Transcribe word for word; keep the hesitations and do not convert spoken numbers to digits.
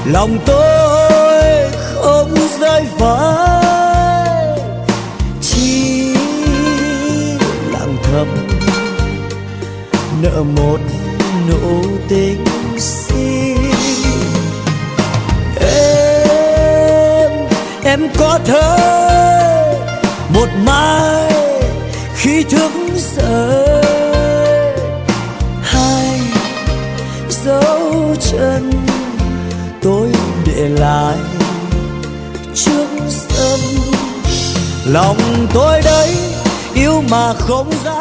lòng tôi không rơi vãi, chỉ lặng thầm nợ một nụ tình xin. Em, em có thấy một mai khi thức dậy, hai dấu chân tôi để lại trước sân. Lòng tôi đấy yêu mà không dám